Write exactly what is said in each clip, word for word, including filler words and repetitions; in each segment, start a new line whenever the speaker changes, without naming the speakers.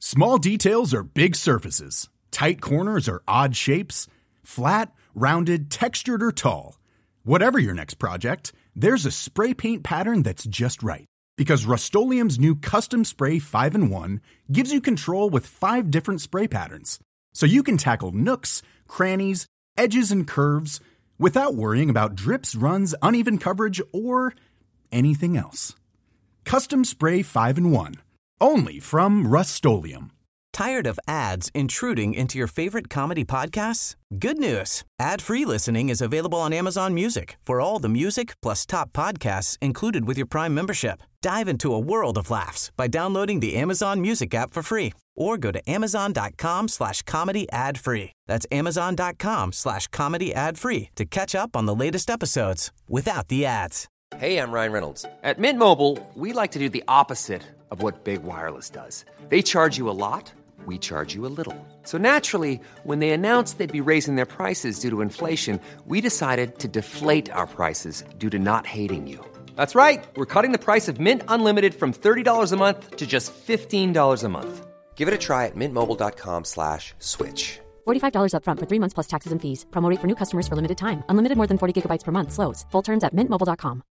Small details are big surfaces. Tight corners are odd shapes. Flat, rounded, textured, or tall. Whatever your next project, there's a spray paint pattern that's just right. Because Rust-Oleum's new Custom Spray five in one gives you control with five different spray patterns. So you can tackle nooks, crannies, edges, and curves without worrying about drips, runs, uneven coverage, or anything else. Custom Spray five in one. Only from Rust-Oleum.
Tired of ads intruding into your favorite comedy podcasts? Good news. Ad-free listening is available on Amazon Music for all the music plus top podcasts included with your Prime membership. Dive into a world of laughs by downloading the Amazon Music app for free or go to amazon.com slash comedy ad free. That's amazon.com slash comedy ad free to catch up on the latest episodes without the ads.
Hey, I'm Ryan Reynolds. At Mint Mobile, we like to do the opposite of what Big Wireless does. They charge you a lot. We charge you a little. So naturally, when they announced they'd be raising their prices due to inflation, we decided to deflate our prices due to not hating you. That's right. We're cutting the price of Mint Unlimited from thirty dollars a month to just fifteen dollars a month. Give it a try at mintmobile.com slash switch.
forty-five dollars up front for three months plus taxes and fees. Promo rate for new customers for limited time. Unlimited more than forty gigabytes per month. Slows full terms at mint mobile dot com.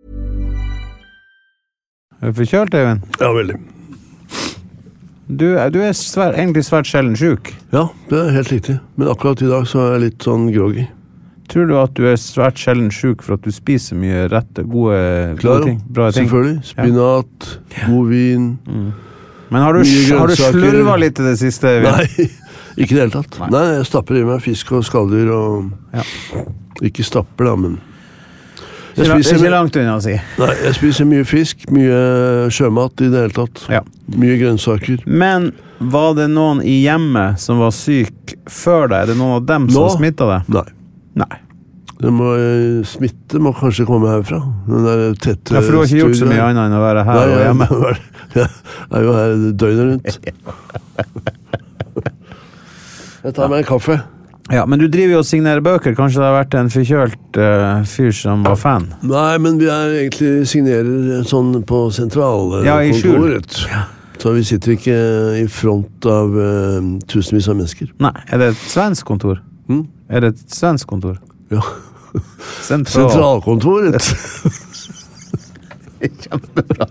Er du forkjølt, Eivind?
Ja, veldig.
Du, du er svær, egentlig svært sjelden syk.
Ja, det er helt riktig. Men akkurat i dag så er jeg litt sånn groggy.
Tror du at du er svært sjelden syk for at du spiser mye rette, gode, gode ting? Bra ting?
Selvfølgelig. Spinat, ja. God vin.
Mm. Men har du, har du slurvet litt i det siste?
Nei, ikke det hele tatt. Nei. Nei, jeg stapper i meg fisk og skalldyr og... Ja. Ikke stapper da, men...
Jeg spiser, det er ikke langt unna å si.
Nei, jeg spiser mye fisk, mye sjømat i det hele tatt. Ja. Mye grønnsaker.
Men var det noen i hjemmet som var syk før deg? Er det noen av dem som Nå? Smittet deg?
Nei.
Nei.
Det må, smitte må kanskje komme herfra. Den der tette...
Ja, for du har ikke gjort så mye annet enn å være her Nei, og hjemme.
Jeg er jo her døgnet rundt. Jeg tar meg en kaffe.
Ja, men du driver jo og signerer bøker. Kanskje det har vært en forkjølt uh, fyr som var fan?
Nei, men vi er egentlig signerer sånn på sentralkontoret.
Ja, i skjul. Ja.
Så vi sitter ikke i front av uh, tusenvis av mennesker.
Nei, er det et svensk kontor?
Hmm?
Er det et svensk kontor?
Ja.
Sentral.
Sentralkontoret.
Kjempebra.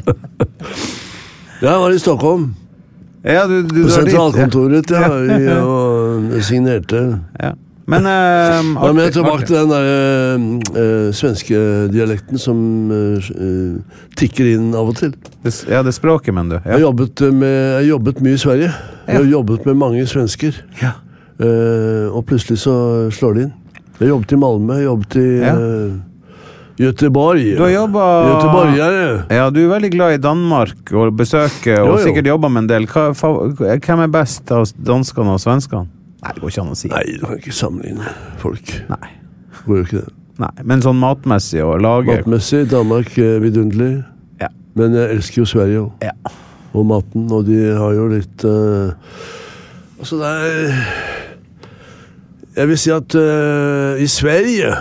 Jeg var i Stockholm.
Ja, du, du
på sentralkontoret, ja, ja, og signerte.
Ja. Men, uh,
ja, men jeg tilbake til den der uh, uh, svenske dialekten som uh, uh, tikker inn av og til.
Det, ja, det språket, men du. Ja.
Jeg, jobbet med, jeg jobbet mye i Sverige. Jeg har jobbet med mange svensker.
Ja.
Uh, og plutselig så slår det inn. Jeg jobbet i Malmö, jeg jobbet i...
Ja.
Uh, Göteborg.
Du har jobbet...
Göteborgare.
Ja, du er veldig glad i Danmark og besøker, og jo, jo. Sikkert jobber med en del. Hvem er best av danskene og svenskene? Nei, det går ikke an å si.
Nei, du kan ikke sammenligne folk.
Nei.
Det går jo ikke det.
Nei, men sånn matmessig og lager...
Matmessig, Danmark er vidunderlig.
Ja.
Men jeg elsker jo Sverige også.
Ja.
Og maten, og de har jo litt... Uh... Altså, det er... Jeg vil si at uh, i Sverige...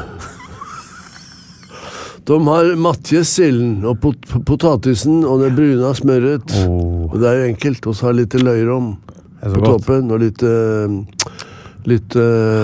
De har matjessilden og pot potatisen og det bruna smøret. Oh. Og det er jo enkelt. Og så har litt løyrom på godt. Toppen og litt... Uh, litt...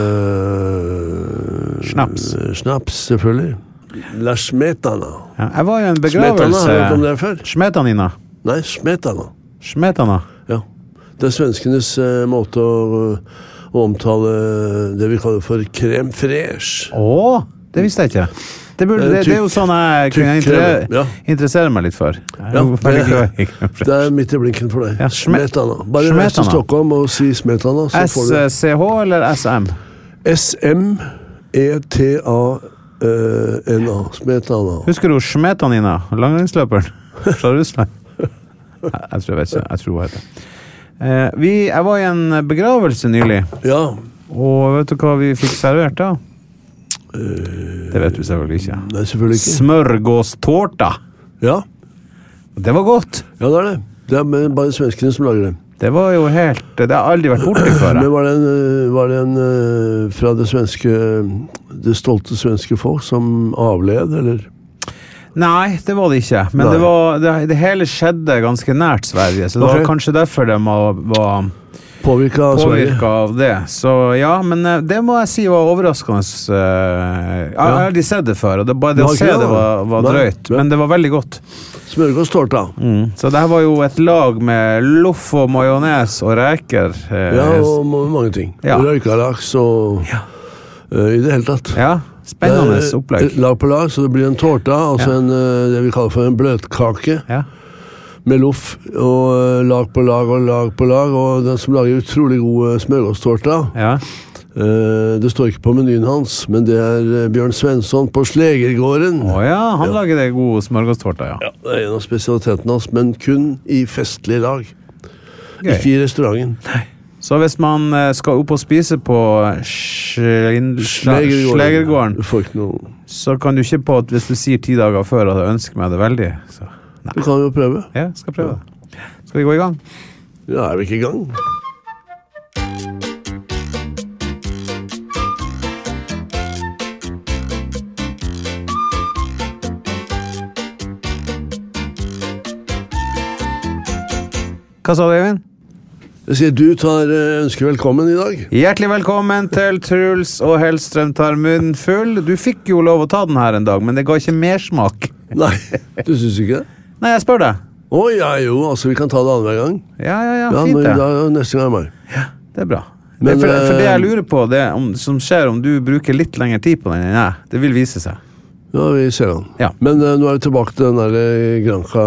Uh,
snaps.
Snaps, selvfølgelig. La smetana.
Ja, jeg var jo en begravelse...
Smetana, har du hørt om det før?
Smetanina.
Nei, smetana.
Smetana?
Ja. Det er svenskenes uh, måte å, å omtale det vi kaller for crème fraîche.
Åh, det visste jeg ikke. Det, burde, det, det er jo sånn jeg kunne inter ja. interessere meg litt for. Jeg
ja, det, det er midt i blinken for deg. Ja, smetana. Bare reis til Stockholm og si smetana.
S C H eller S M?
S M E T A N A. Smetana.
Husker du Smetanina, langrennsløperen fra Russland? Jeg tror jeg vet ikke. Jeg tror jeg vet det. Vi, jeg var i en begravelse nylig.
Ja.
Og vet du hva vi fikk servert da? Det vet du selvfølgelig ikke.
Nei, selvfølgelig ikke.
Smørgåstårta.
Ja.
Det var godt.
Ja, det er det. Det er bare svenskene som lager det.
Det var jo helt... Det har aldri vært borte før.
Men var det en, var det en fra det svenske... Det stolte svenske folk som avled, eller?
Nei, det var det ikke. Men det, var, det, det hele skjedde ganske nært Sverige, så det okay. var kanskje derfor de var, var
påvirket av,
påvirket av det. Så ja, men det må jeg si var overraskende. Jeg har aldri sett det før, og det, bare det å se det var, var drøyt, men det var veldig godt.
Smørgåstårta.
Mm. Så det her var jo et lag med loff og majones og reker.
Ja, og mange ting. Ja. Røykalaks og ja. uh, i det hele tatt.
Ja, spennende opplegg.
Lag på lag, så det blir en tårta, altså ja. en, det vi kaller for en bløtkake. Ja. Med loff og lag på lag og lag på lag, og den som lager utrolig god smørgåstårta. Ja. Uh, det står ikke på menyen hans, men det er Bjørn Svensson på Slegergården.
Å oh ja, han ja. lager det gode smørgåstårta, ja.
Ja, det er en av spesialitetene hans, men kun i festlig lag. Gøy. Ikke i restauranten. Nei.
Så hvis man skal opp og spise på Slegergården,
Slegergården
så kan du ikke på at hvis du sier ti dager før at du ønsker meg det veldig, så nei.
Du kan jo prøve.
Ja, skal prøve det. Skal vi gå i gang?
Ja, er vi ikke i gang?
Hva sa du, Eivind?
Jeg sier du tar ønsker velkommen i dag.
Hjertelig velkommen til Truls og Hellstrøm tar munnen full. Du fikk jo lov å ta den her en dag, men det ga ikke mersmak.
Nei, du synes ikke det?
Nei, jeg spør deg.
Å, ja, jo, altså vi kan ta det annenhver gang.
Ja, ja, ja,
ja
fint det.
Da, neste gang er meg.
Ja, det er bra. Men, det er for, for det jeg lurer på, det om, som skjer om du bruker litt lengre tid på den enn jeg, det vil vise seg.
Ja, vi ser den.
Ja.
Men uh, nå er vi tilbake til den der Granca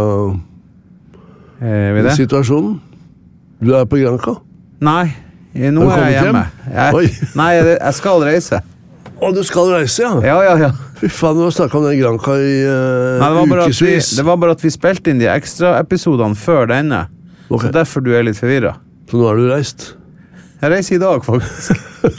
eh,
situasjonen. Du er på Granca?
Nei, nå er jeg hjemme. Jeg, nei, jeg, jeg skal reise.
Å, du skal reise, ja?
Ja, ja, ja.
Fy faen, du har snakket om den Granca i uh,
nei, det
ukesvis.
Vi, det var bare at vi spilte inn de ekstra episodene før denne. Okay. Så derfor du er litt forvirret.
Så nå har du reist?
Jeg reiser i dag, faktisk.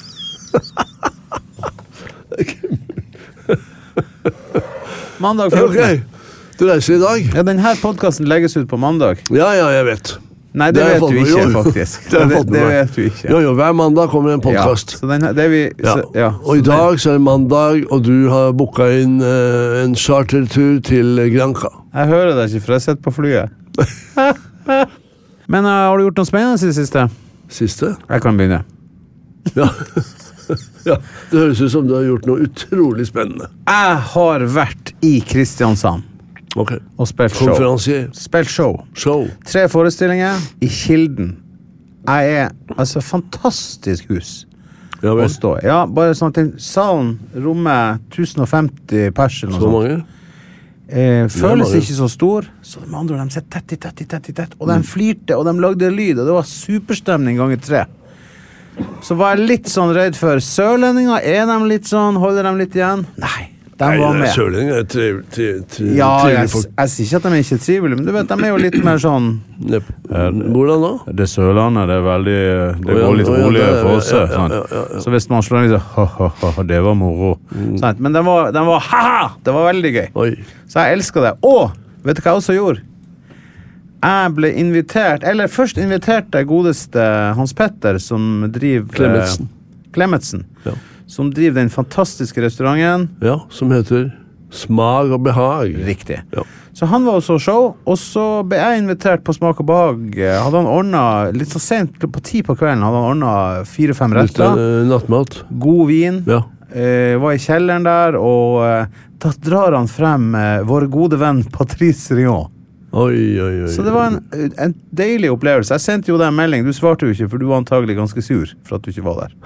Mandag fjortende.
Ok, du reiser i dag?
Ja, denne podcasten legges ut på mandag.
Ja, ja, jeg vet.
Nei, det, det vet du ikke, faktisk. det, det, det vet du ikke.
Jo, jo, hver mandag kommer en podcast.
Ja, så den, det vi,
ja.
Så, ja,
og i dag så er det mandag, og du har booket inn uh, en chartertur til Granca.
Jeg hører deg ikke, for jeg har sett på flyet. Men uh, har du gjort noe spennende i det siste?
Siste?
Jeg kan begynne.
Ja. Ja, det høres ut som du har gjort noe utrolig spennende.
Jeg har vært i Kristiansand.
Okay.
Og spilt show.
Konferansier.
Spilt show.
Show.
Tre forestillinger i Kilden. Jeg er, altså, fantastisk hus
ja, vel.
Å stå i. Ja, bare sånn at salen rommer tusen og femti pers eller noe
så mange?
Eh, føles mange. Ikke så stor, så de andre, de sitter tett i tett i tett i tett, og de flirte, og de lagde lyd, og det var superstemning ganger tre. Så var jeg litt sånn redd for sørlendinger. Er de litt sånn, holder de litt igjen? Nei. De
Nei,
var med.
Sørlendinger er triv, triv, triv,
ja, jeg,
folk.
jeg sier ikke at de er ikke trivelige, men du vet, de er jo litt mer sånn
Yep. Hvordan da?
Det Sørlandet, det er veldig det oh, ja, går litt oh, ja, roligere for oss ja, ja, ja, ja, ja. Så hvis man slår litt så ha-ha-ha, det var moro mm. sånn, men den var, den var ha-ha, det var veldig gøy. Oi. Så jeg elsker det. Og, vet du hva jeg også gjorde? Jeg ble invitert, eller først inviterte godeste Hans Petter, som driver
Klemetsen,
Klemetsen. Ja. Som driver den fantastiske restauranten.
Ja, som heter Smak og Behag.
Riktig.
Ja.
Så han var også show, og så ble jeg invitert på Smak og Behag. Hadde han ordnet, litt så sent på ti på kvelden, hadde han ordnet fire-fem retter.
Litt uh, nattmat.
God vin.
Ja.
Eh, var i kjelleren der, og eh, da drar han frem eh, vår gode venn Patrice Rion.
Oi, oi, oi.
Så det var en, en deilig opplevelse. Jeg sendte jo deg en melding. Du svarte jo ikke, for du var antagelig ganske sur for at du ikke var der.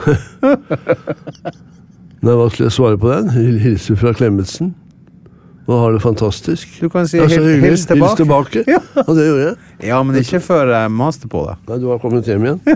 Nei, hva skulle jeg svare på den? Hilse fra Klemetsen. Og har det fantastisk.
Du kan si ja, hil, hils tilbake.
Hils tilbake. Ja. Ja, det gjorde jeg.
Ja, men ikke før jeg master på deg.
Nei, du har kommet hjem igjen.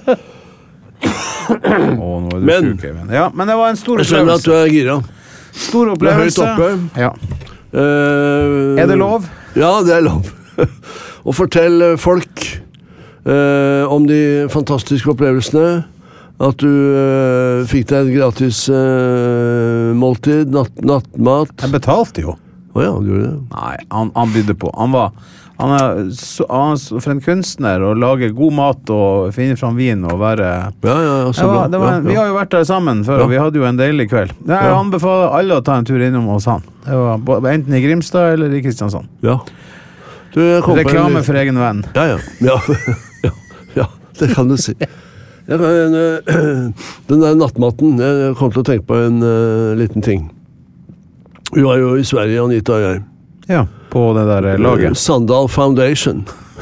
Å, nå er du men, syk, Even. Ja, men det var en stor opplevelse.
Jeg skjønner at du er gira.
Stor opplevelse.
Du er høyt oppe.
Ja.
Uh,
er det lov?
Ja, det er lov. Og fortell folk uh, om de fantastiske opplevelsene. At du uh, fikk deg et gratis uh, måltid, natt, nattmat.
Jeg betalte jo.
Å oh, ja, du gjorde det.
Nei, han, han bydde på. Han var, han er, så, han, for en kunstner å lage god mat og finne fram vin og være...
Ja, ja, ja, så
var,
bra.
var,
Ja, ja.
Vi har jo vært der sammen før,
Ja.
og vi hadde jo en deilig kveld. Jeg
Ja.
anbefaler alle å ta en tur innom hos han. Det var bo- enten i Grimstad eller i Kristiansand.
Ja. Du, jeg kom på en-
Reklame for egen venn.
Ja, ja. Ja, ja, ja det kan du si. Jeg, kan- øh, den der nattmaten, jeg kom til å tenke på en øh, liten ting. Vi var jo i Sverige, Anita og jeg.
Ja, på det der eh, laget.
Sandal Foundation.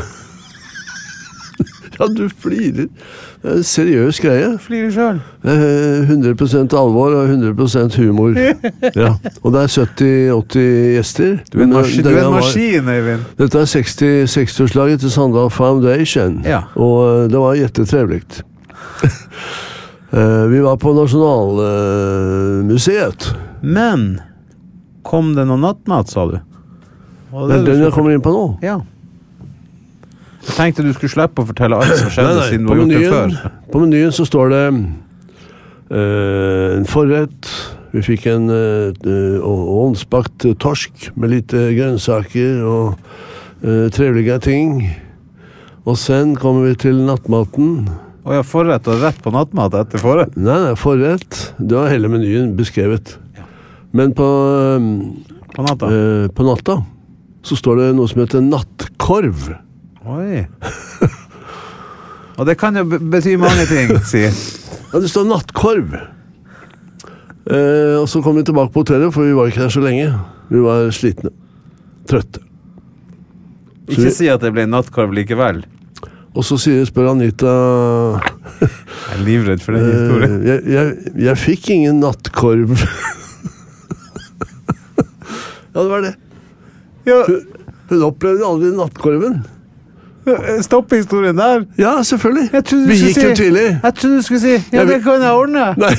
Ja, du flirer. Det er en seriøs greie.
Flirer selv.
Eh, hundre prosent alvor og hundre prosent humor. Ja. Og det er sytti åtti gjester.
Du er en,
Men,
mas du
denne
er en
var-
maskin, Eivind.
Dette er seksti-årslaget til Sandal Foundation,
Ja.
og eh, det var jettetrevligt. Eh, Vi var på Nasjonalmuseet.
Men kom det noe nattmat, sa du? Var
Det er
du
den
skulle
jeg kommer inn på nå.
Ja. Jeg tenkte du skulle slippe å fortelle alt som skjedde
Nei, nei,
siden du
på
har gjort det
menyen,
før.
på menyen så står det eh, en forrett. Vi fikk en uh, ovnsbakt torsk med litt eh, grønnsaker og uh, trivelige ting. Og sen kommer vi til nattmaten.
Og jeg forrett og rett på nattmat etter forrett.
Nei, nei, forrett. Det var hele menyen beskrevet. Men på, eh,
På natta.
eh, på natta så står det noe som heter nattkorv.
Oi. Og det kan jo be- bety mange ting, sier.
Ja, det står nattkorv. Eh, og så kom vi tilbake på hotellet, for vi var ikke der så lenge. Vi var slitne. Trøtte.
Ikke si at det ble nattkorv likevel.
Og så sier, spør Anita
Jeg er livredd for den
eh,
historien.
jeg, jeg, jeg fikk ingen nattkorv. Ja, det var det.
Ja,
Hun, hun opplevde aldri nattkorven.
stopp historien der.
Ja, selvfølgelig.
Jeg trodde du
Vi
skulle
gikk
si,
jo tidlig.
Jeg trodde du skulle si, ja,
Jeg
det
vil-
kan jeg ordne.
Nei.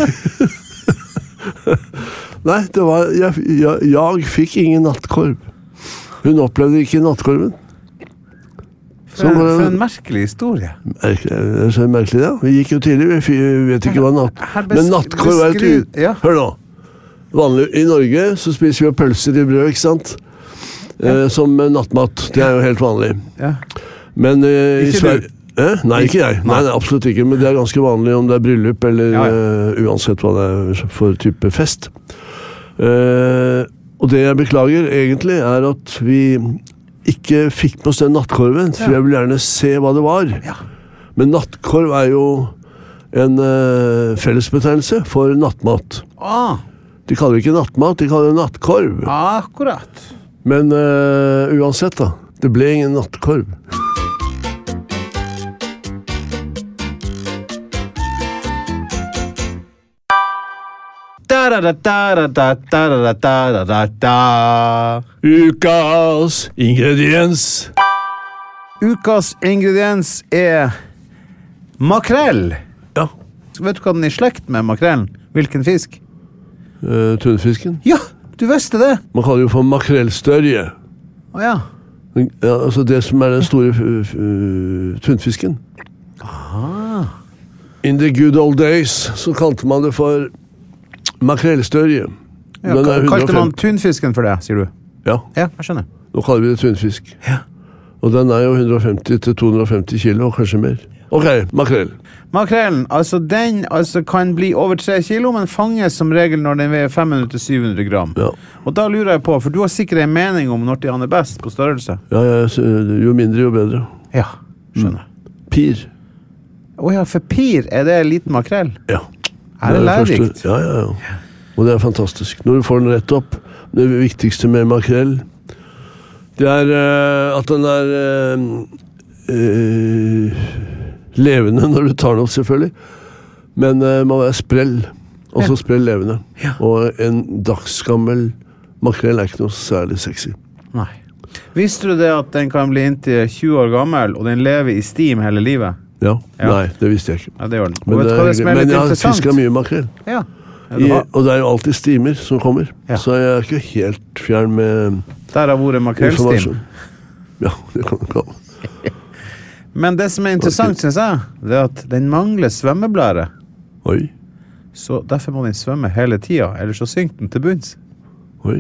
Nei, det var jeg, jeg, jeg fikk ingen nattkorv. Hun opplevde ikke nattkorven.
For en, for en merkelig historie.
Merkelig, det er så merkelig, ja. Vi gikk jo tidlig, vi fi- vi vet ikke hva natt...
Her bes-
Men nattkorv er et
beskriv-
ut...
ja.
Hør nå. Vanlig, I Norge så spiser vi jo pølser i brød, ikke sant? Eh, som nattmat. Det er jo helt vanlig.
Ja.
Men eh, i
Ikke
Sverige... Eh? Nei, ikke jeg. Nei, nei, absolutt ikke. Men det er ganske vanlig om det er bryllup eller
Ja, ja.
eh, uansett hva det er for type fest. Eh, og det jeg beklager egentlig er at vi ikke fikk med oss den nattkorven, for
Ja.
jeg vil gjerne se hva det var.
Ja.
Men nattkorv er jo en eh, fellesbetegnelse for nattmat.
Ah,
De kaller det ikke nattmat, de kaller det nattkorv.
akkurat.
Men eh, uansett da, det ble ingen nattkorv.
Da da da da da da da da da da da.
Ukas ingrediens.
Ukas ingrediens er makrell.
Ja,
Vet du hva den er i slekt med makrellen? Hvilken fisk?
uh, tunnfisken.
Ja, du visste det.
Man kaller det jo for makrellstørje.
Å ja.
Ja, altså det som er den store uh, uh, tunnfisken. In the good old days så kalte man det for makrellstørje.
ja
Den er
kalte man
hundre og femti.
tunfisken for det, sier du?
Ja,
Ja, jeg skjønner.
nå kaller vi det tunnfisk.
Ja.
Og den er jo hundre og femti til to hundre og femti kilo, kanskje mer. Ok, makrell.
Makrellen, altså den altså, kan bli over tre kilo, men fanges som regel når den veier fem hundre til syv hundre gram.
Ja.
Og da lurer jeg på, for du har sikkert en mening om når de er best på størrelse.
Ja, ja, så jo mindre, jo bedre.
Ja, skjønner.
Pir.
Å ja, for pir er det liten makrell.
Ja.
Er det
det
lærerikt?
første- Ja, ja, ja. Og det er fantastisk. Når du får den rett opp, det viktigste med makrell, det er eh, at den er eh, eh, levende når du tar den opp, selvfølgelig. Men uh, må være sprell. Også sprell levende.
Ja.
Og en dagsgammel makrell er ikke noe særlig sexy.
Nei. Visste du det at den kan bli inntil tjue år gammel, og den lever i stim hele livet?
Ja.
Ja.
Nei, det visste jeg ikke.
Ja, det gjør den.
Men,
Og vet du
det
hva
er
det som er
hyggelig.
litt
Men jeg har
interessant?
fisket mye makrell.
Ja. Ja,
I,
du har-
og det er jo alltid stimer som kommer.
Ja.
Så jeg er ikke helt fjern med
Der har vært makrellstim.
informasjon. Ja, det kan du kalle.
Men det som er interessant, synes jeg, det er at den mangler svømmeblære.
Oi,
Så derfor må den svømme hele tiden, ellers så synker den til bunns.
oi.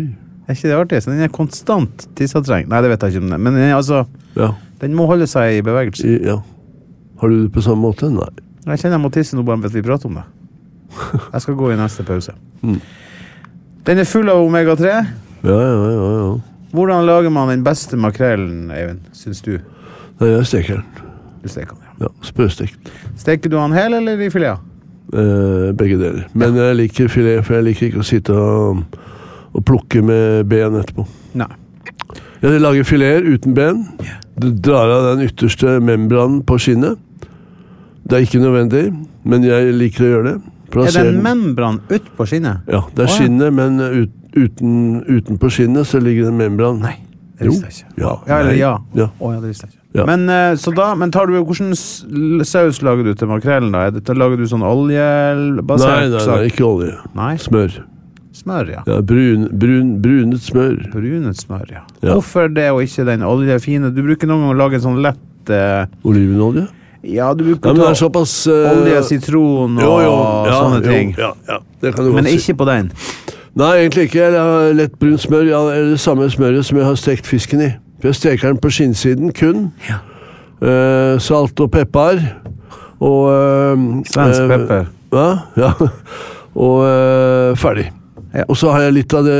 Er ikke det artig? Så den er konstant tissettreng. Nei, det vet jeg ikke om det. Men den, er altså,
ja.
den må holde seg i bevegelse.
I, ja. Har du det på samme måte? Nei.
Jeg kjenner jeg må tisse nå bare vet vi prater om det. Jeg skal gå i neste pause. Mm. Den er full av omega tre.
Ja, ja, ja, ja.
Hvordan lager man den beste makrellen, Eivind, synes du?
Nei, jeg steker den.
Du steker den, ja.
Ja, sprøstekt.
Steker du han hel eller i filet?
Eh, begge deler. Men ja. Jeg liker filet, for jeg liker ikke å sitte og, og plukke med ben etterpå.
Nei.
Jeg lager fileter uten ben. Du drar av den ytterste membranen på skinnet. Det er ikke nødvendig, men jeg liker å gjøre det.
Er det en membran ut på skinnet?
Ja, det er oh, ja. skinnet, men ut, uten, utenpå skinnet så ligger det en membran.
Nei, det visste jeg ikke.
Ja,
ja, eller ja.
Ja.
Oh, ja, det visste jeg ikke. Ja. Men, så da, men tar du, hvordan saus lager du til makrellen da? Da lager du sånn oljebasert?
Nei, nei, nei, ikke olje.
Nei?
Smør.
Smør, ja.
Ja, brun, brun, brunet smør.
Brunet smør, ja. ja. Hvorfor det og ikke den oljefine? Du bruker noen gang å lage en sånn lett... Uh...
Olivenolje?
Ja, du bruker
ja, men det er såpass, uh...
olje, sitron og
jo, jo. Ja,
sånne ting.
Jo, ja, ja. Det kan du
men
godt
ikke
si.
På den?
Nei, egentlig ikke. Jeg har lett brun smør. Ja, det samme smøret som jeg har stekt fisken i. For jeg steker den på skinnsiden kun. Ja. Uh, salt og pepper. Og... Uh,
Svensk uh, pepper.
Ja, ja. Og uh, ferdig. Ja. Og så har jeg litt av det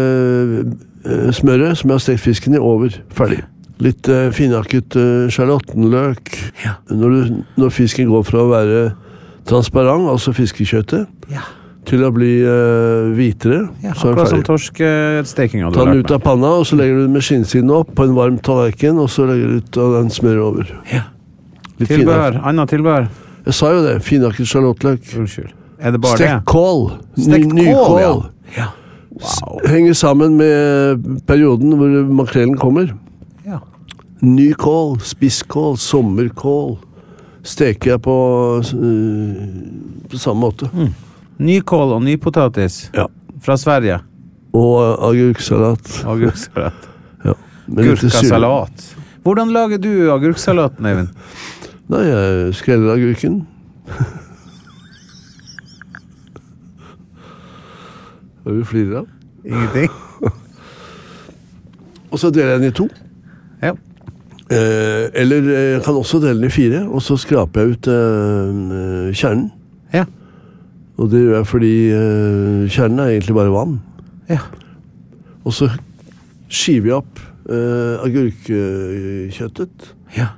uh, smøret som jeg har stekt fisken i over. Ferdig. Litt uh, finhakket uh, charlottenløk. Ja. Når, du, når fisken går fra å være transparent, altså fiskekjøttet, ja. til å bli uh, hvitere,
ja,
så er den ferdig.
Akkurat som torskesteking.
Ta den ut av panna, og så legger du den med skinnsiden opp på en varm tallerken, og så legger du ut av den smøret over.
Ja. Tilbehør, annet tilbehør.
Jeg sa jo det, finhakket charlottenløk.
Unnskyld. Er det bare
Stekt kål.
Stekt
Ny,
kål,
ja.
ja. Wow.
Henger sammen med perioden hvor makrellen kommer.
Ja.
Ny kål, spisskål, sommerkål. Steker jeg på, uh, på samme måte.
Mm. Nykål og nypotatis.
Ja.
Fra Sverige.
Og uh, agurksalat.
Agurksalat.
Ja.
Gurkasalat. Hvordan lager du agurksalaten, Eivind?
Nei, jeg skreller agurken. Hva er det du flirer av?
Ingenting.
Og så deler jeg den i to.
Ja.
Eh, eller jeg kan også dele den i fire, og så skraper jeg ut eh, kjernen.
Ja.
Og det gjør jeg fordi eh, kjernen er egentlig bare vann.
Ja.
Og så skiver jeg opp eh, agurkkjøttet.
Ja.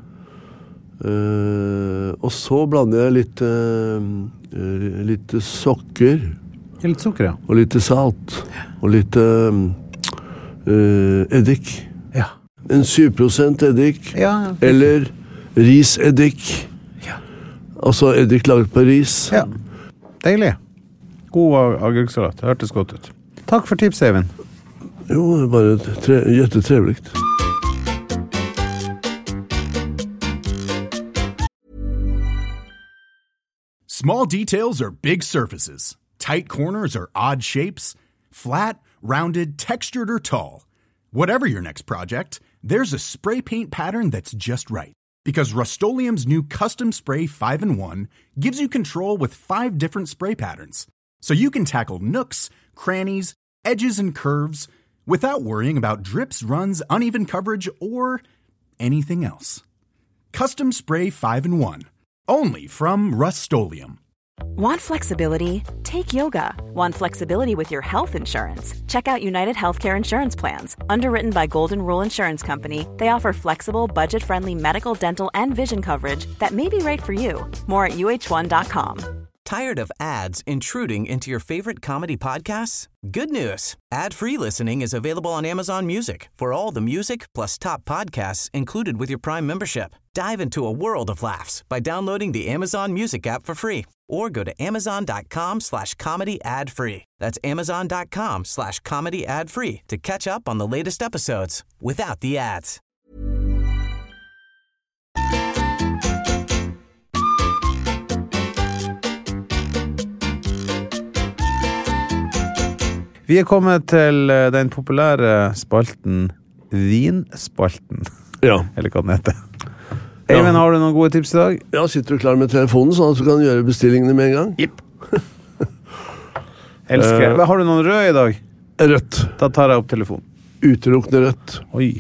Eh, og så blander jeg litt, eh, litt sokker.
Litt sukker, ja.
Og litt salt. Og litt uh, uh, eddik.
Ja.
En syv prosent eddik.
Ja, ja.
Eller riseddik.
Ja.
Altså eddik laget på ris.
Ja. Deilig. God agurksalat. Det hørtes godt ut. Takk for tips, Eivind.
Jo, det er bare tre, jättetrevligt.
Small details are big surfaces. Tight corners or odd shapes, flat, rounded, textured, or tall. Whatever your next project, there's a spray paint pattern that's just right. Because Rust-Oleum's new Custom Spray five in one gives you control with five different spray patterns. So you can tackle nooks, crannies, edges, and curves without worrying about drips, runs, uneven coverage, or anything else. Custom Spray five in one. Only from Rust-Oleum.
Want flexibility? Take yoga. Want flexibility with your health insurance? Check out United Healthcare Insurance Plans. Underwritten by Golden Rule Insurance Company, they offer flexible, budget-friendly medical, dental, and vision coverage that may be right for you. More at U H one dot com.
Tired of ads intruding into your favorite comedy podcasts? Good news. Ad-free listening is available on Amazon Music for all the music plus top podcasts included with your Prime membership. Dive into a world of laughs by downloading the Amazon Music app for free or go to amazon.com slash comedy ad free. That's amazon.com slash comedy ad free to catch up on the latest episodes without the ads.
Vi er kommet til den populære spalten Vinspalten.
Ja.
Eller hva den heter. Eivind, ja. Har du noen gode tips i dag?
Ja, sitter du klar med telefonen sånn at du kan gjøre bestillingene med en gang?
Jipp. Elsker. Uh, har du noen rød i dag?
Rødt.
Da tar jeg opp telefonen.
Utelukkende rødt.
Oi.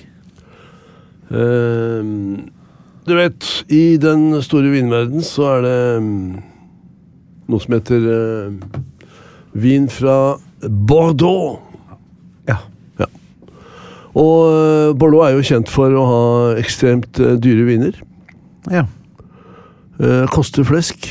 Uh, du vet, i den store vinverden så er det um, noe som heter uh, vin fra Bordeaux.
Ja.
Ja. Og uh, Bordeaux er jo kjent for å ha ekstremt uh, dyre viner.
Ja.
Uh, koster flesk.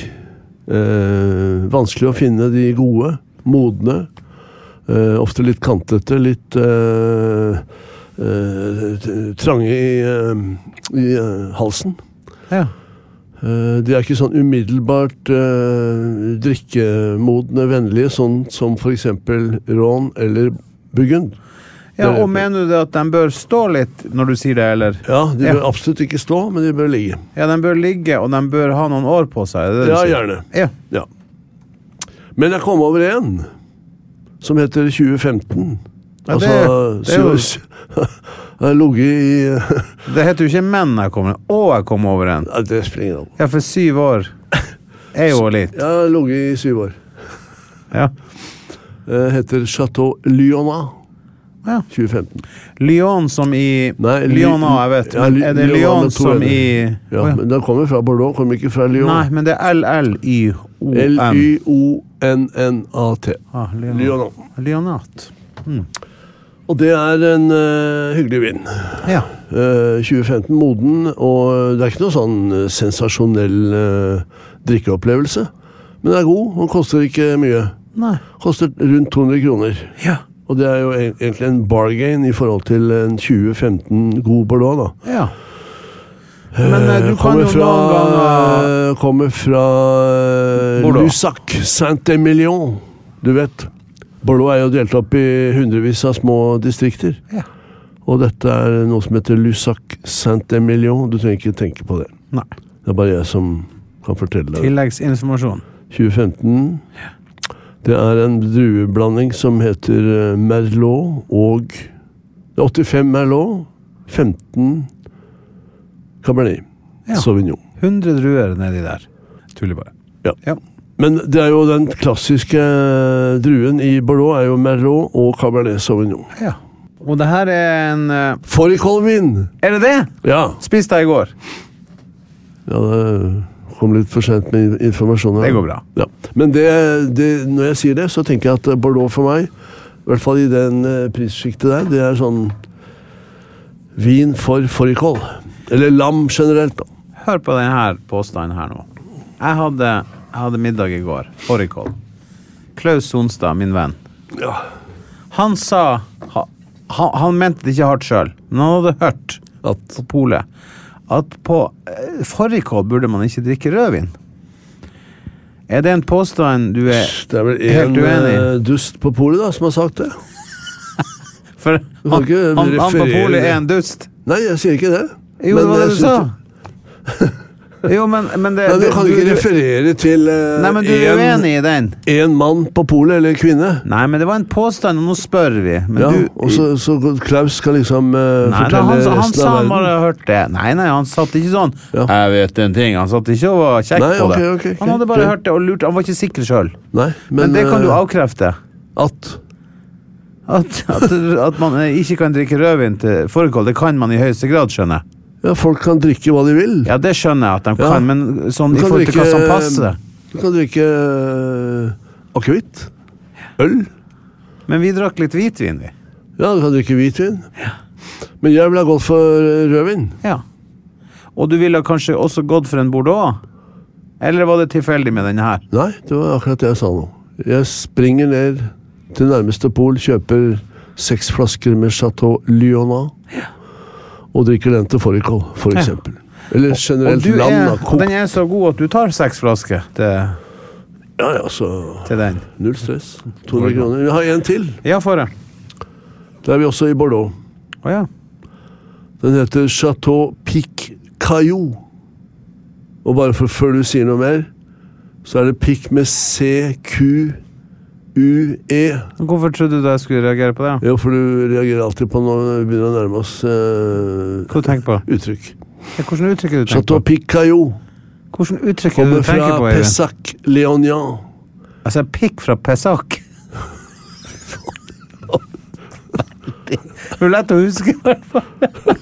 Uh, vanskelig å finne de gode, modne. Uh, ofte litt kantete, litt uh, uh, trange i, uh, i uh, halsen.
Ja.
Uh, de er ikke sånn umiddelbart uh, drikkemodne, vennlige, sånn som for eksempel Rhône eller Burgund.
Ja, og mener du det at de bør stå litt når du sier det, eller?
Ja, de bør
ja.
absolutt ikke stå, men de bør ligge.
Ja, de bør ligge, og de bør ha noen år på seg. Er det det
ja,
du sier?
gjerne.
Ja.
Ja. Men jeg kom over en som heter tjue femten.
Ja,
altså,
det, det er jo...
Jeg har ligget i...
Det heter jo ikke menn jeg kommer, og jeg kom over en.
Ja, det springer an.
Ja, for syv år er jo litt.
Jeg har ligget i syv år.
Ja.
Det heter Chateau Lyonnais.
Ja.
tjue femten.
Lyon som i...
Nei,
Lyonnais, jeg vet.
Ja,
er det Lyon som i...
Ja, oh, ja, men den kommer fra Bordeaux, kommer ikke fra Lyon.
Nei, men det er L L Y O N.
L Y O N N A T.
Ah,
Lyonnais.
Lyonnais. Mm.
Og det er en uh, hyggelig vin.
Ja.
Uh, tjue femten moden, og det er ikke noe sånn uh, sensasjonell uh, drikkeopplevelse. Men det er god, og koster ikke mye.
Nei.
Koster rundt to hundre kroner.
Ja.
Og det er jo egentlig en bargain i forhold til en tjue femten god Bordeaux, da.
Ja. Men uh, du kan jo
fra,
noen ganger...
Kommer fra uh, Lussac, Saint-Emilion, du vet. Bordeaux er jo delt opp i hundrevis av små distrikter.
Ja.
Og dette er noe som heter Lussac Saint-Emilion. Du trenger ikke tenke på det.
Nei.
Det er bare jeg som kan fortelle deg.
Tilleggsinformasjon.
tjue femten.
Ja.
Det er en drueblanding som heter Merlot og... Det er åttifem Merlot, femten Cabernet
ja.
Sauvignon.
hundre druer nedi der. Tuller bare.
Ja.
Ja.
Men det er jo den klassiske druen i Bordeaux er jo Merlot og Cabernet Sauvignon.
Ja. Og det her er en... Uh...
Fårikålvin!
Er det det?
Ja.
Spiste jeg i går.
Ja, det kom litt for sent med informasjonen.
Det går bra.
Ja. Men det, det, når jeg sier det, så tenker jeg at Bordeaux for meg, i hvert fall i den prisskiktet der, det er sånn vin for fårikål. Eller lam generelt, da.
Hør på denne påstanden her nå. Jeg hadde... Jeg hadde middag i går, fårikål. Klaus Sonstad, min venn.
Ja.
Han sa, han, han mente det ikke hardt selv, men han hadde hørt at på polet, at på eh, fårikål burde man ikke drikke rødvin. Er det en påstand du er,
det er vel
helt uenig i?
Det er vel en dust på polet da, som har sagt det.
For han, han, han på polet er en dust.
Nei, jeg sier ikke det.
Jo, det var det du sa. Jo, men, men det...
Nei, du kan du, ikke referere til uh,
nei, men du er uenig i den.
En mann på polet, eller kvinne.
Nei, men det var en påstand, og nå spør vi. Men
ja,
du,
og så, så Klaus skal liksom uh,
nei,
fortelle
da, han,
resten
han,
av
sa
verden.
Han bare hørt det. Nei, nei, han satt ikke sånn.
Ja.
Jeg vet en ting. Han satt ikke og var kjekk
nei,
på
okay,
det.
Okay, okay,
han hadde bare
okay.
hørt det og lurt. Han var ikke sikker selv.
Nei, men,
men det kan du
uh,
avkrefte.
At?
At, at, at man ikke kan drikke rødvin til fårikål, det kan man i høyeste grad, skjønne.
Ja, folk kan drikke hva de vil.
Ja, det skjønner jeg at de
ja.
kan, men sånn i forhold til hva som passer.
Du kan drikke uh, akevitt, øl.
Men vi drakk litt hvitvin, vi.
Ja, du kan drikke hvitvin.
Ja.
Men jeg ville ha gått for rødvin.
Ja. Og du ville kanskje også gått for en Bordeaux? Eller var det tilfeldig med denne her?
Nei, det var akkurat det jeg sa nå. Jeg springer ned til nærmeste pol, kjøper seks flasker med Chateau Lyonnais. Ja. Og drikker den til fårikål, for eksempel. Ja. Eller generelt lam.
Og den er så god at du tar seks flasker til,
ja, ja, så,
til den.
Null stress. to hundre kroner. Vi har en til.
Ja, for det.
Da er vi også i Bordeaux.
Å ja.
Den heter Chateau Pic Caillou. Og bare for før du sier noe mer, så er det Pic med C Q U E.
Hvorfor trodde du jeg skulle reagere på det?
Jo, for du reagerer alltid på når vi begynner å nærme oss uh,
Hva du tenker på?
Uttrykk.
Ja, hvordan uttrykk er du tenker
Chateau
på?
Pic Caillou.
Hvordan uttrykk er du tenker på?
Kommer fra Pessac Léognan.
Altså, pikk fra Pessac? Det er lett å huske i hvert fall.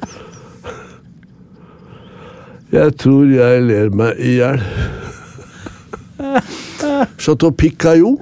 Jeg tror jeg ler meg i hjel. Chateau Picayou.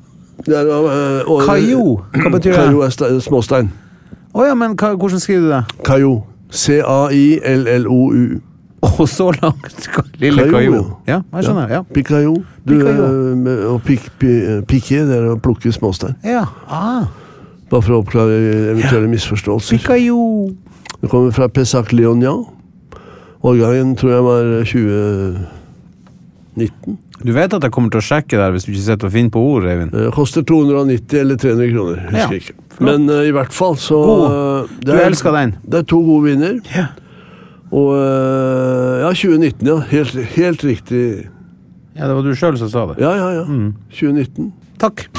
Caillou? Hva betyr det?
Caillou er st- småstein.
Åja, oh, men hva, hvordan skriver du det?
Caillou. C A I L L O U.
Åh, oh, så langt. Lille Caillou. Ja, jeg skjønner, ja.
Picayou. Du, og pic, piqué, det er å plukke småstein.
Ja, ah.
Bare for å oppklare eventuelle misforståelser.
Picayou.
Det kommer fra Pessac-Léognan. Årgangen tror jeg var tjue nitten.
Du vet at jeg kommer til å sjekke der hvis du ikke sitter og finner på ord, Eivind?
Det koster to hundre nitti eller tre hundre kroner, husker jeg ja, ikke. Flott. Men uh, i hvert fall så...
God. Du er, elsker den.
Det er to gode vinner.
Ja.
Og uh, ja, tjue nitten, ja. Helt, helt riktig.
Ja, det var du selv som sa det.
Ja, ja, ja. Mm. tjue nitten.
Takk.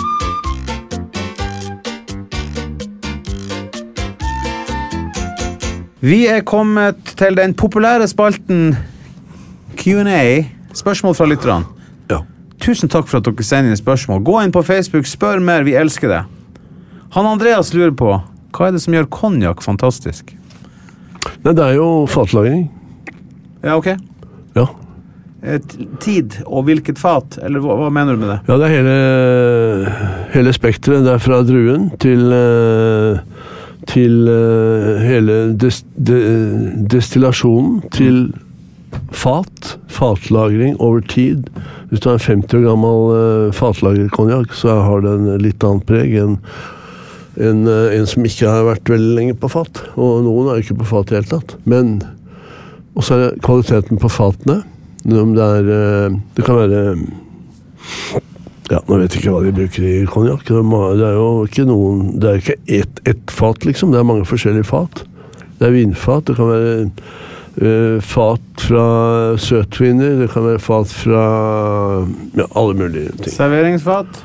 Vi er kommet til den populære spalten Q and A, spørsmål fra lytterne.
Ja.
Tusen takk for at dere sender inn spørsmål. Gå inn på Facebook, spør mer, vi elsker det. Han Andreas lurer på, hva er det som gjør konjak fantastisk?
Nei, det er jo fatlagring.
Ja, ok.
Ja.
Et, tid og hvilket fat, eller hva, hva mener du med det?
Ja, det er hele, hele spektret. Det er fra druen til... Uh, til uh, hele des, de, destillasjonen, til fat, fatlagring over tid. Hvis du har en femti år gammel uh, fatlagret konjak, så har den litt annet preg enn en, uh, en som ikke har vært veldig lenge på fat. Og noen er ikke på fat i hele tatt. Men, og så er det kvaliteten på fatene. Om det er, uh, det kan være... Ja, nå vet jeg ikke hva de bruker i konjak. Det er jo ikke noen... Det er ikke ett, ett fat, liksom. Det er mange forskjellige fat. Det er vinfat. Det kan være uh, fat fra søtviner. Det kan være fat fra... Ja, alle mulige ting.
Serveringsfat?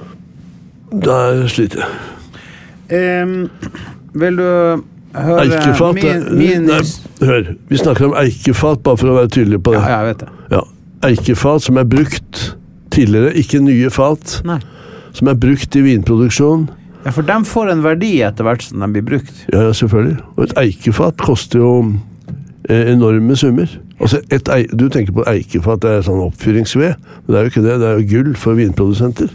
Der sliter jeg.
Um, vil du høre...
Eikefat?
Min, min...
Nei, hør. Vi snakker om eikefat, bare for å være tydelig på det.
Ja, jeg vet det.
Ja, eikefat som er brukt... tidligere, ikke nye fat.
Nei.
Som er brukt i vinproduksjon.
Ja, for de får en verdi etter hvert som de blir brukt.
Ja, selvfølgelig. Og et eikefat koster jo eh, enorme summer. Altså, et eik, du tenker på eikefat, det er sånn oppfyringsved. Men det er jo ikke det, det er jo gull for vinprodusenter.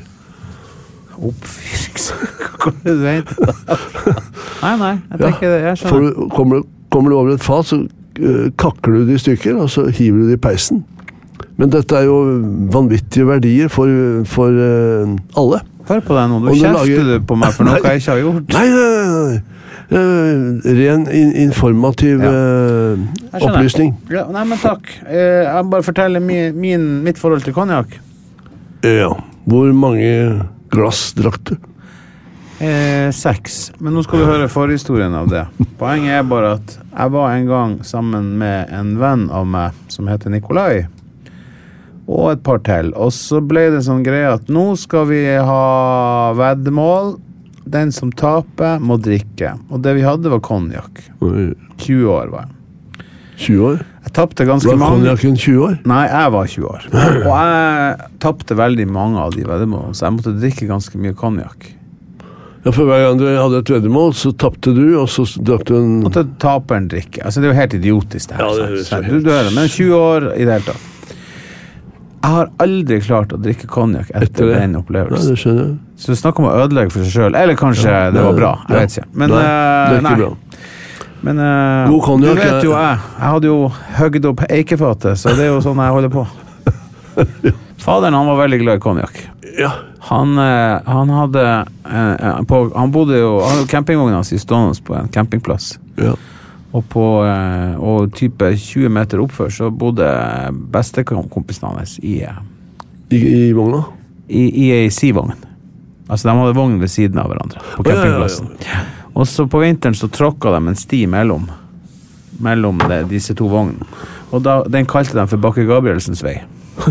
Oppfyringsved? Hva er det du vet? Nei, nei, jeg tenker ja, det, jeg skjønner.
For, kommer, kommer du over et fat, så uh, kakler du det i stykker, og så hiver du det i peisen. Men dette er jo vanvittige verdier for, for uh, alle.
Hør på deg nå, du kjefter lager... du på meg for noe jeg ikke har gjort.
Nei, nei, nei. Uh, ren in- informativ ja. uh, opplysning.
Ja, nei, men takk. Uh, jeg bare forteller min, min, mitt forhold til konjak.
Ja, hvor mange glass drakk du?
Uh, seks. Men nå skal du høre forhistorien av det. Poenget er bare at jeg var en gang sammen med en venn av meg som heter Nikolai. Og et par til. Og så ble det sånn greie at nå skal vi ha veddemål. Den som taper må drikke. Og det vi hadde var konjak. tjue år var jeg.
tjue år?
Jeg tappte ganske mange.
Var konjaken tjue år?
Nei, jeg var tjue år. Og jeg tappte veldig mange av de veddemålene, så jeg måtte drikke ganske mye konjak.
Ja, for hver gang du hadde et veddemål, så tappte du, og så drakk du en...
Måtte taperen drikke. Altså, det er jo helt idiotisk det her.
Ja, det er
du dør, men tjue år i det hele tatt. Jeg har aldri klart å drikke konjak etter, etter den opplevelsen.
Ja, det skjønner jeg.
Så snakk om å ødelegge for seg selv. Eller kanskje ja, det var bra. Jeg ja. vet ikke. Men, nei, det er ikke nei. bra. Men uh, god konjak, du vet jo jeg. Jeg hadde jo høgd opp eikefatet, så det er jo sånn jeg holder på. Faderen, han var veldig glad i konjak.
Ja.
Han, uh, han hadde uh, på, han bodde jo, han hadde campingvognen sin stående på en campingplass.
Ja.
Og på og type tjue meter oppfør så bodde bestekompisen hans i
I, i vogna?
I, i ei sivogn. Altså de hadde vogn ved siden av hverandre på campingplassen. Ja, ja, ja. Og så på vinteren så tråkka de en sti mellom mellom de, disse to vognene. Og da, den kalte de for Bakke Gabrielsens vei.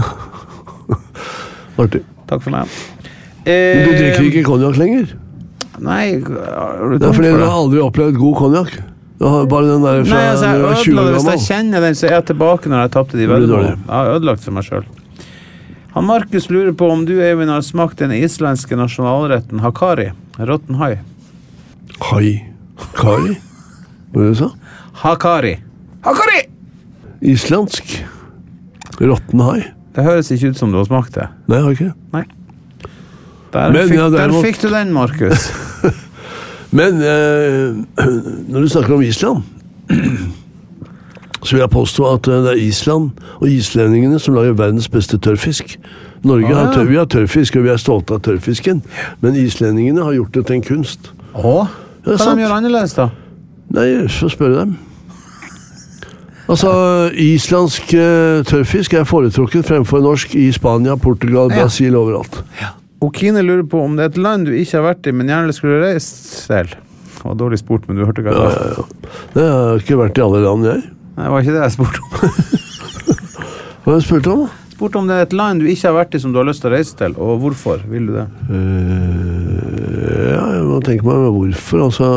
Artig.
Takk for meg.
Men du drikker ikke konjak lenger?
Nei.
Det er fordi du har aldri opplevd god konjak. Bare den der fra
Nei, altså, jeg
ødela,
tjue år gammel. Hvis jeg kjenner den, så er jeg tilbake når jeg tappte de veddemålene. Jeg har ødelagt for meg selv. Han Markus lurer på om du, Eivind, har smakt den islandske nasjonalretten hakari, rotten hai.
Hai? Kari? Hva er det du sa?
Hakari. Hakari!
Islandsk. Rotten hai.
Det høres ikke ut som du har smakt det.
Nei, jeg har ikke.
Nei. Der, Men, fikk, ja, der må... fikk du den, Markus.
Men eh, når du snakker om Island, så vil jeg påstå at det er Island og islendingene som lager verdens beste tørrfisk. Norge ah, ja. har, tør, vi har tørrfisk, og vi er stolte av tørrfisken, men islendingene har gjort det til en kunst.
Åh, hva kan de gjøre annerledes da?
Nei, så spør dem. Altså, islandsk uh, tørrfisk er foretrukket fremfor norsk i Spania, Portugal, ja. Brasil, overalt. Ja.
Og Kine lurer på om det er et land du ikke har vært i, men gjerne skulle reist selv. Det var dårlig spurt, men du hørte hva det var.
Ja, ja, ja. Det har ikke vært i alle land, jeg.
Nei, det var ikke det jeg spurte om.
Hva har jeg spurt om da?
Spurt om det er et land du ikke har vært i som du har lyst til å reise til, og hvorfor vil du det?
Uh, ja, jeg må tenke meg hvorfor, altså...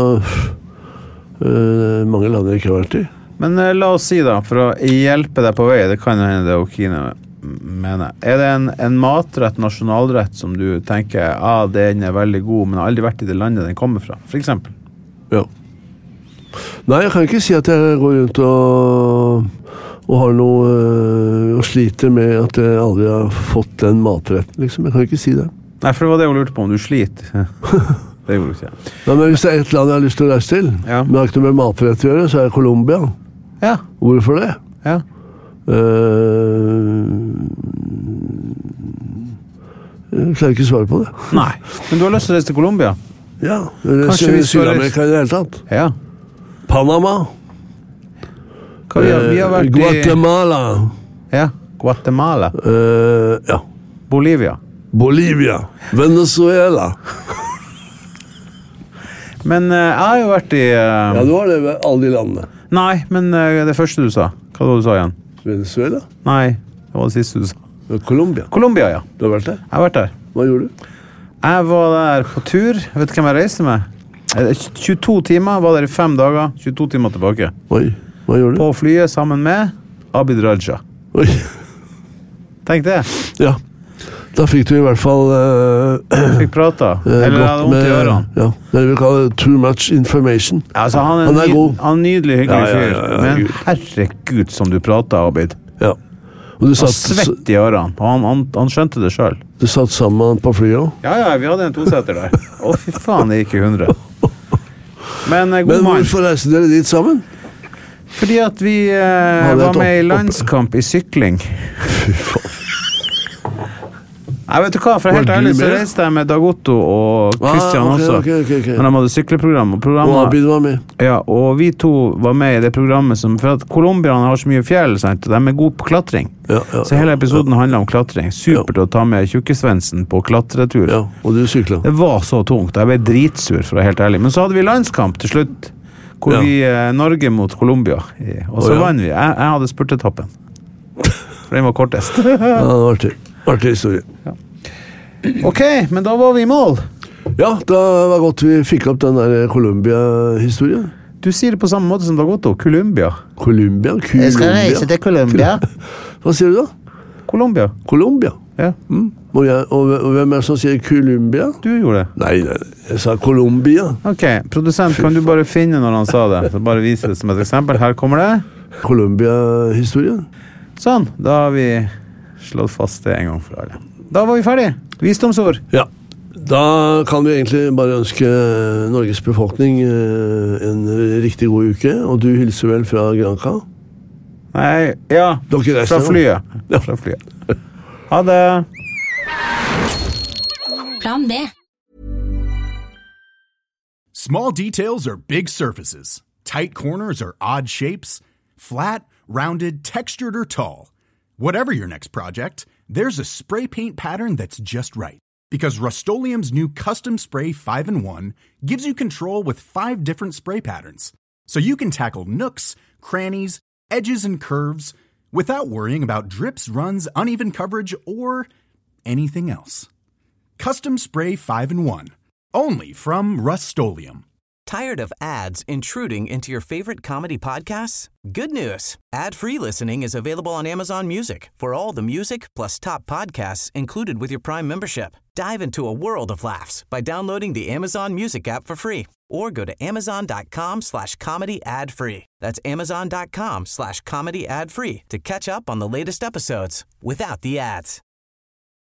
Uh, mange land jeg ikke har vært i.
Men uh, la oss si da, for å hjelpe deg på vei, det kan jo hende det er Kine mener. Er det en, en matrett, nasjonalrett, som du tenker, ah, den er veldig god, men har aldri vært i det landet den kommer fra, for eksempel?
Ja. Nei, jeg kan ikke si at jeg går rundt og, og har noe, øh, og sliter med at jeg aldri har fått den matretten, liksom. Jeg kan ikke si det.
Nei, for det var det jeg lurte på, om du sliter. Det gjorde du ikke.
Nei, men hvis det er et land jeg har lyst til å reise til, ja. men har ikke noe med matrett å gjøre, så er det Colombia.
Ja.
Hvorfor det?
Ja.
Uh, jeg klarer ikke å svare på det.
Nei, men du har lyst til å reise til Colombia?
Ja, kanskje vi Sydamerika i det hele tatt.
Ja.
Panama.
Hva vi har, vi har vært
uh, Guatemala.
I... Ja, Guatemala.
Uh, ja.
Bolivia.
Bolivia. Venezuela.
Men uh, jeg har jo vært i... Uh...
Ja, du har det ved alle de landene.
Nei, men uh, det første du sa. Hva var det du sa igjen?
Venezuela?
Nei, det var det siste du sa.
Colombia?
Colombia, ja.
Du har vært der?
Jeg har vært der.
Hva gjorde du?
Jeg var der på tur. Vet du hvem jeg reiste med? tjueto timer, var der i fem dager. tjueto timer tilbake.
Oi, hva gjorde du?
På flyet sammen med Abid Raja.
Oi.
Tenk det.
Ja. Da fikk du i hvert fall uh,
fikk prata. Eller jeg hadde vondt i ørene.
Ja, det vi kaller too much information.
Altså, han er, han er ny, god. Han er nydelig, hyggelig fyr. Ja, ja, ja, ja, men Gud. Herregud som du pratet, Abid.
Ja. Og du satt,
han svett i ørene. Han, han, han skjønte det selv.
Du satt sammen på flyet?
Ja, ja, vi hadde en tosetter der. Å, fy faen, det gikk i hundre. Men, god
men hvorfor reiste dere dit sammen?
Fordi at vi uh, var med i landskamp i sykling.
Fy faen.
Jeg vet du hva, for helt ærlig så reiste jeg med Dag Otto og Christian ah, okay, også. Okay, okay, okay. Men de hadde sykleprogram. Og, og
Abid var med.
Ja, og vi to var med i det programmet som, for at kolombierne har så mye fjell, sant? De er gode på klatring.
Ja, ja,
så hele episoden ja. handler om klatring. Supert ja. å ta med Tjukkesvensen på klatretur.
Ja, og du syklet.
Det var så tungt. Jeg ble dritsur, for å være helt ærlig. Men så hadde vi landskamp til slutt, hvor ja. vi eh, Norge mot Colombia. Og så oh, ja. vann vi. Jeg, jeg hadde spurtetappen. For den var kortest.
Ja, det var artig. Artig historie.
Ja. Ok, men da var vi i mål.
Ja, da var godt vi fikk opp den der Colombia-historien.
Du sier det på samme måte som Dag Otto, Colombia.
Colombia? Colombia?
Jeg skal reise til Colombia.
Hva sier du da?
Colombia.
Colombia?
Ja.
Mm. Og, jeg, og, og hvem er det som sier Colombia?
Du gjorde det.
Nei, nei, jeg sa Colombia.
Ok, produsent, kan du bare finne når han sa det? Så bare vise det som et eksempel. Her kommer det.
Colombia-historien.
Sånn, da har vi slått fast det en gang for alle. Da var vi ferdige. Visdomsord.
Ja. Da kan vi egentlig bare ønske Norges befolkning en riktig god uke, og du hilser vel fra Granca?
Nei, ja, fra flyet. Ja. Fra flyet. Ha det.
Plan B.
Small details are big surfaces. Tight corners are odd shapes. Flat, rounded, textured, or tall. Whatever your next project, there's a spray paint pattern that's just right. Because Rust-Oleum's new Custom Spray five in one gives you control with five different spray patterns. So you can tackle nooks, crannies, edges, and curves without worrying about drips, runs, uneven coverage, or anything else. Custom Spray five in one. Only from Rust-Oleum.
Tired of ads intruding into your favorite comedy podcasts? Good news. Ad-free listening is available on Amazon Music for all the music plus top podcasts included with your Prime membership. Dive into a world of laughs by downloading the Amazon Music app for free or go to amazon.com slash comedy ad free. That's amazon.com slash comedy ad free to catch up on the latest episodes without the ads.